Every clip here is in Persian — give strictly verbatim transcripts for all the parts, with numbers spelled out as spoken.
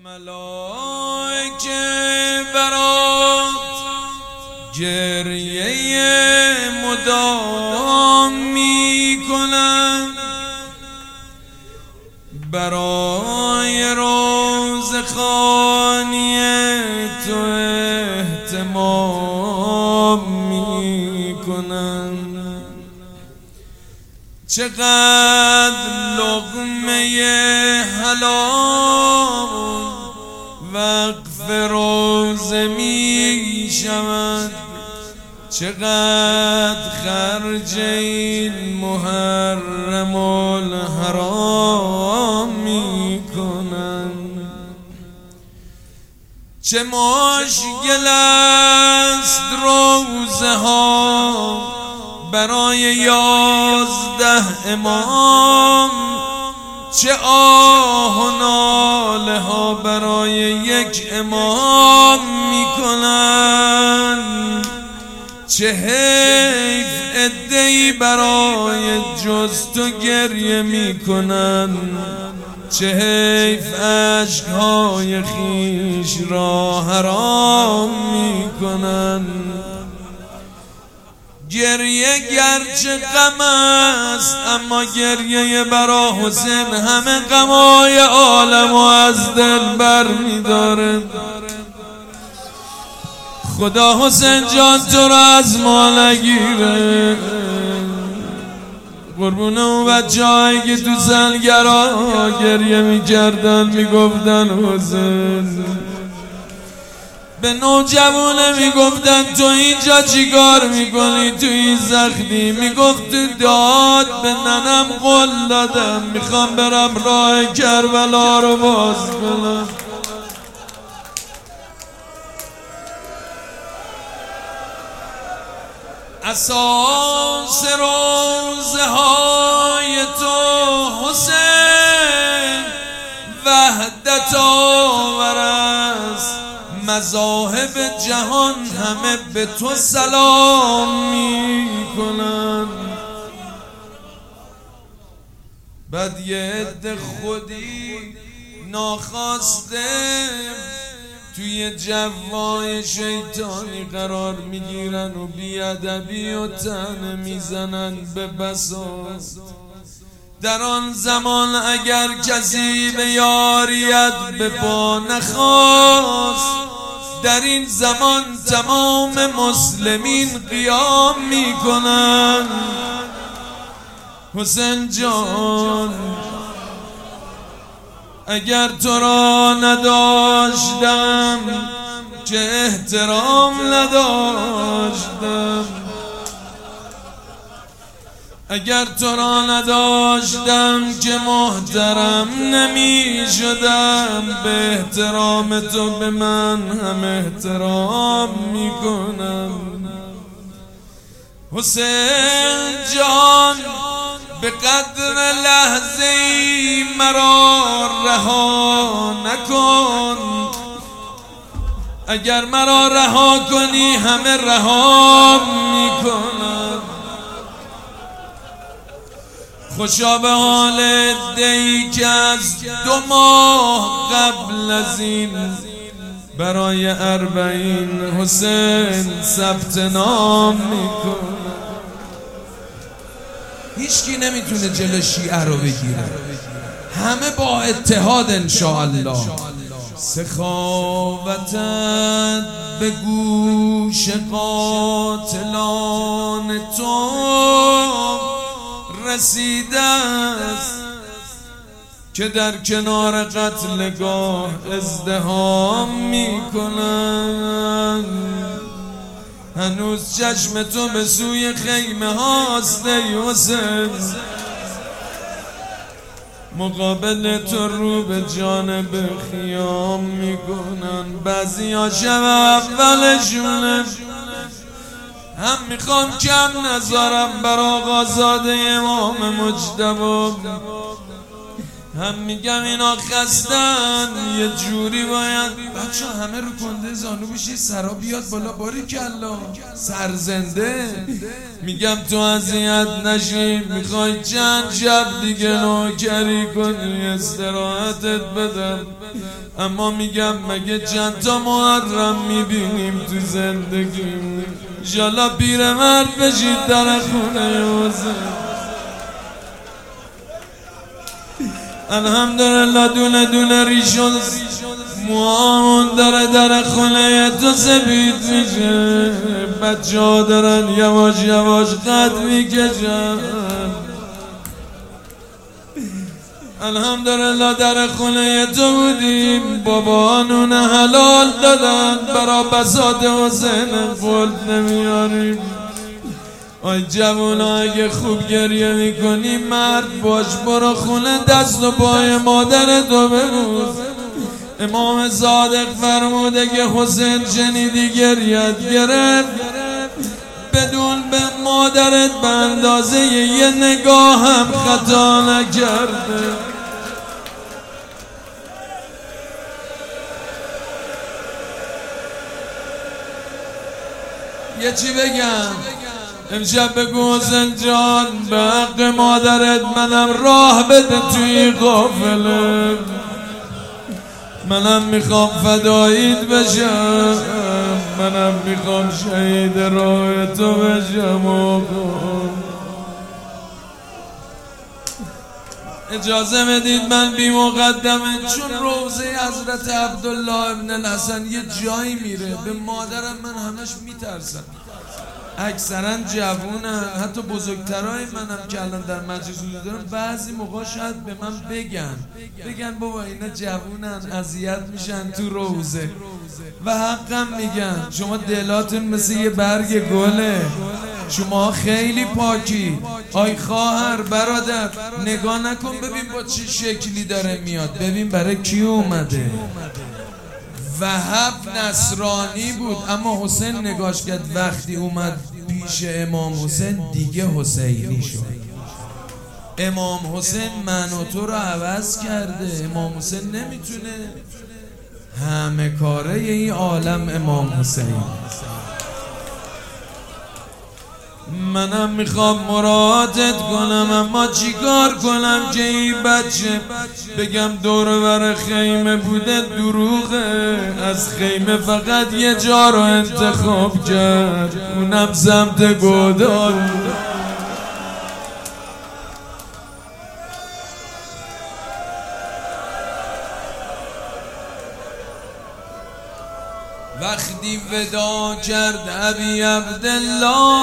ملائکه برات گریه مدام می کنند، برای روزخوانی تو اهتمام می کنند. چقدر لقمه حلال وقف روزه می شود، چقدر خرج این محرم الحرام می کنند. چه مشکل است روزه ها برای یازده امام، چه آه و ناله ها برای یک امام می کنند. چه حیف عده‌ای برای جز تو گریه می کنند، چه حیف اشک‌های خویش را حرام می کنند. گریه گرچه غم است، اما گریه برا حسین همه غمای عالم و از دل بر می داره. خدا حسین جان تو را از ما نگیره، قربون اون بچه هایی که تو سلگرا گریه می کردن می گفتن حسین، به نوجوانه می گفتن تو اینجا چی کار می کنی تو این زخمی؟ می گفت تو داد به ننم قول دادم میخوام برم راه کربلا رو باز کنم. اساس روزه های تو حسین وحدت آور است، مذاهب جهان همه به تو سلام می کنند. بعد یه عده خودی ناخواسته توی جوای شیطانی قرار میگیرن و بیادبی و طعنه میزنن به بساط. در آن زمان اگر کسی به یاریت به پا نخواست، در این زمان تمام مسلمین قیام میکنن. حسین جان اگر تو را نداشتم که احترام نداشتم، اگر تو را نداشتم که محترم نمی شدم، به احترام تو به من هم احترام می کنم. حسین جان به قدر لحظه ای مرا رها نکن، اگر مرا رها کنی همه رها می کنم. خوشا به حال عده‌ای که از دو ماه قبل از این برای اربعین حسین ثبت نام میکنه. هیچکی نمیتونه جلو شیعه رو بگیره، همه با اتحاد انشاءالله. سخاوتت به گوش قاتلان تو رسیده است که در کنار قتلگاه ازدحام می کنند. هنوز چشم تو به سوی خیمه هاست ای حسین، مقابل تو رو به جانب خیام می کنند. بعضی ها شب اولشونه هم میخوام کم نذارم بر آقازاده امام مجتبی، هم میگم اینا خستن، یه جوری باید بچه همه رو کنده زانو بشی، سرا بیاد بالا، باری کلا سرزنده. میگم تو اذیت نشی، میخوای چند شب دیگه نوکری کنی استراحتت بدم، اما میگم مگه چند تا محرم میبینیم تو زندگیم؟ انشالله پیرمرد بشید در خونه حسین. الحمدلله دونه دونه ریشون موامون داره در خونه تو سفید میشه، بچه ها دارن یواش یواش قد میکشن. الحمدلله در خونه تو بودیم، بابا نون حلال دادن، برا بساط حسین خلد نمیاریم. آی جوونا اگه خوب گریه میکنی مرد باش، برو خونه دست و پای مادرتو ببوس. امام صادق فرموده که حسین شنیدی گریت گرفت، بدون به مادرت به اندازه یه نگاه هم خطا نکرده. یه چی بگم امشب بگو حسین جان به حق مادرت منم راه بده توی قافله، منم میخوام فداییت بشم، منم میخوام شهید راه تو بشم. اجازه بدید من بی مقدمه، چون روزه حضرت عبدالله ابن الحسن یه جایی میره، به مادرم من همش میترسم. اکثرا جوونن، حتی بزرگترای منم که الان در مجلس حضور دارم، بعضی موقع شاید به من بگن بگن بابا اینا جوونن اذیت میشن تو روزه، و حقم میگن. شما دلاتون مثل یه برگ گله، شما خیلی پاکی. آی خواهر برادر نگاه نکن ببین با چه شکلی داره میاد، ببین برای کی اومده. وهب نصرانی بود اما حسین نگاش کرد، وقتی اومد پیش امام حسین دیگه حسینی شد. امام حسین من و تو رو عوض کرده. امام حسین نمیتونه، همه کاره این عالم امام حسین. منم میخوام مراعاتت کنم، اما چیکار کنم که این بچه بگم دور بر خیمه بوده دروغه. از خیمه فقط یه جا رو انتخاب کرد، اونم سمت گودال. وقتی ودا کرد ابی عبدالله،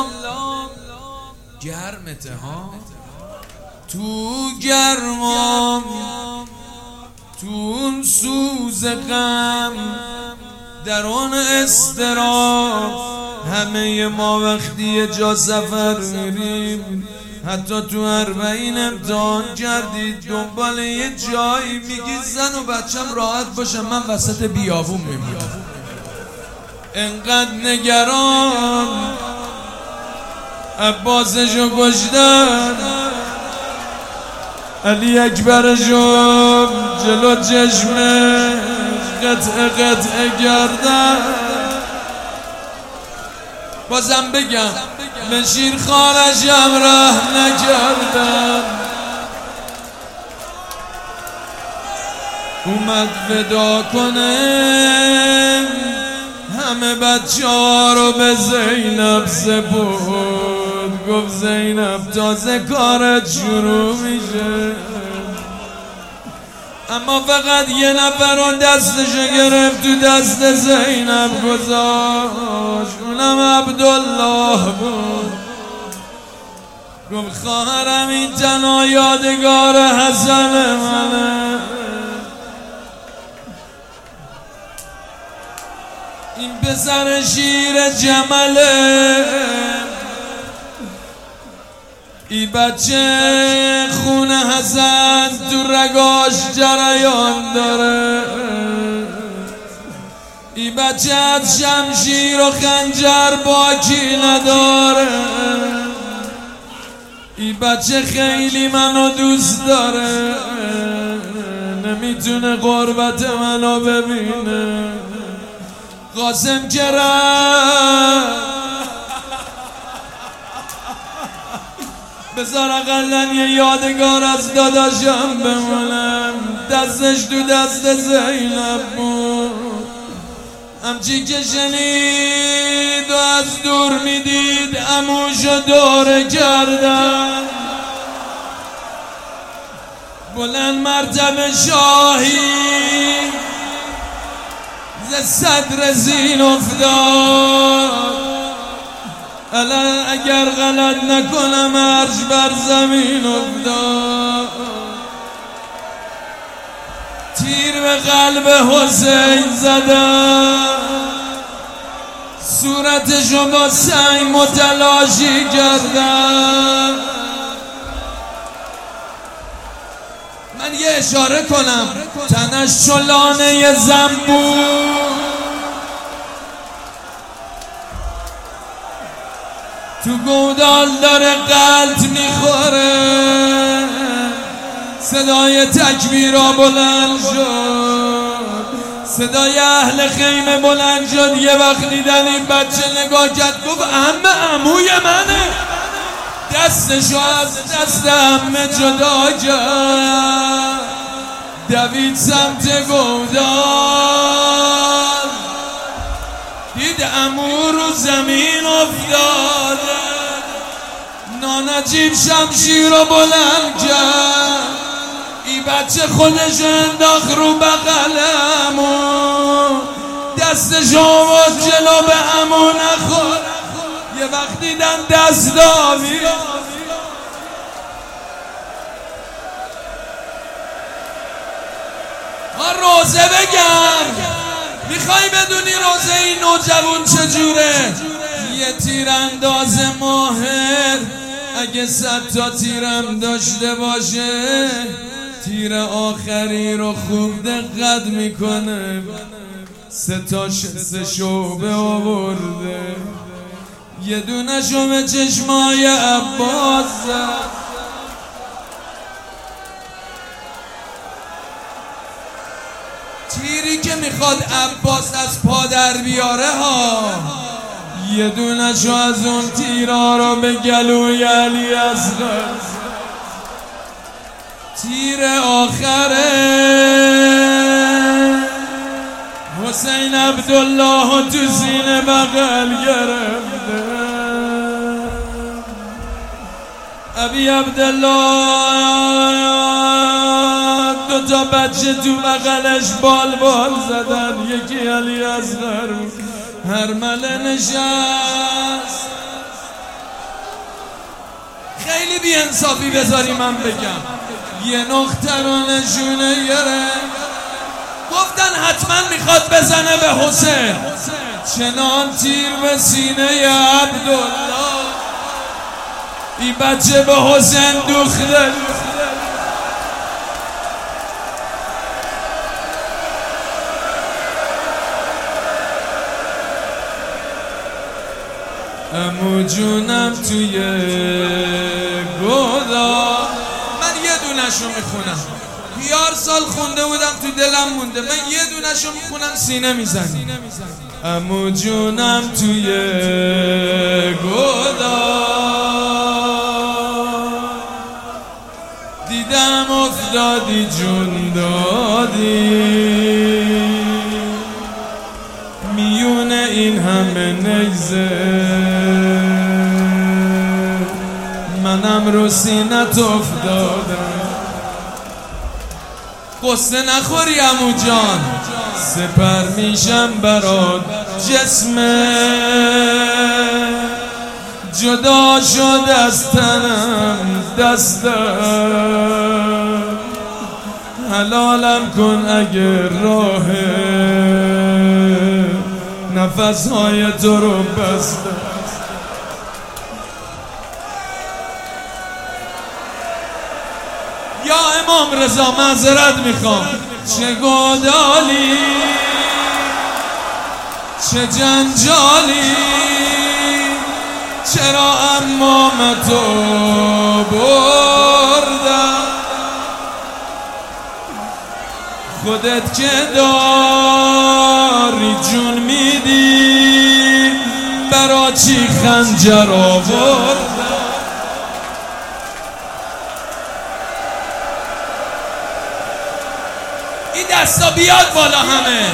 گرمته ها تو گرمام، تو اون سوز غم، در اون استراب. همه ما وقتی یه جا سفر میریم، حتی تو اربعین امتحان کردید دنبال یه جایی میگی زن و بچم راحت باشم، من وسط بیابون میمونم. انقدر نگران عباسشو کشتن، علی اکبرشو جلو چشمه قطعه قطعه کردن. بازم بگم به شیر خانشم ره نکردن. اومد ودا کنه، همه بچه ها رو به زینب سپرد، گفت زینب تازه کارت شروع میشه. اما فقط یه نفر اون دستشو گرفت تو دست زینب گذاشت، اونم عبدالله بود. گفت خواهرم این تنها یادگار حسن منه، این پسر شیر جمله، ای بچه خون حسن تو رگاش جریان داره، ای بچه از شمشیر و خنجر باکی نداره، ای بچه خیلی منو دوست داره. نمیتونه غربت منو ببینه. قاسم که رفت بذار اقلن یه یادگار از داداشم بمونم. دستش تو دست زینب بود، همچی که شنید و از دور میدید عموشو دوره کردن. بلند مرتبه شاهی ز صدر زین افتاد. الان اگر غلط نکنم عرش بر زمین افتاد. تیر به قلب حسین زدم، صورتشو با سنگ متلاشی کردم. من یه اشاره کنم، تنش چلانه زنبور، تو گودال داره قلط میخوره. صدای تکبیرا بلند شد، صدای اهل خیمه بلند شد. یه وقت دیدن این بچه نگاه کرد، گفت عمه عموی منه. دستشو از دست عمه جدا کرد، دوید سمت گودال، دید عمو رو زمین افتاده. نانجیب شمشیر رو بلند کرد، ای بچه خودش انداخت رو بغل عمو، دستش آورد جلو به عمو نخور. یه وقت دیدن دست داوی، ها روزه بگرد. میخوای بدونی روزه این نوجوان چجوره؟ یه تیرانداز ماهر اگه صد تا تیرم داشته باشه، تیر آخری رو خوب دقت میکنه. سه تا سه شعبه آورده، یه دونه شو به چشمای عباس زد. تیری که میخواد عباس از پا در بیاره ها، یه دونه شو از اون تیرا رو به گلوی علی اصغر. تیر آخره حسین عبدالله تو سینه بغل گرفته. ابی عبدالله دو تا بچه تو بغلش بال بال زدن، یکی علی اصغر هرمله نشست. خیلی بی انصافی بذاری من بگم، یه نقطه رو نشونه گرفت. گفتن حتما میخواد بزنه به حسین، چنان تیر به سینه عبدالله، ای بچه به حسین دوخته. عمو جونم توی گودا، من یه دونشو میخونم، بیار سال خونده بودم تو دلم مونده. من یه دونشو میخونم سینه میزنی. عمو جونم توی گودا، دیدم افتادی جون دادی، میون این همه نیزه منم رو سینت افتادم. قصه نخوری عمو جان، سپر میشم برات جسمه، جدا شد از تنم دستم، حلالم کن اگر راه نفسهای تو رو بستم. یا امام رضا معذرت میخوام، چه گودالی چه جنجالی، چرا امامتو بردم. خودت که داری جون میدی برا چی خنجر آورد. این دستا بیاد بالا همه.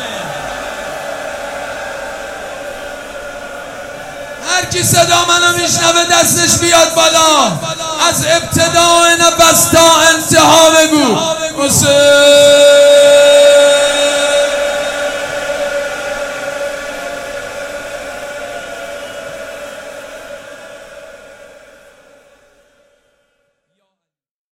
هر کی صدا منو میشنوه دستش بیاد بالا. از ابتدای نفس تا انتها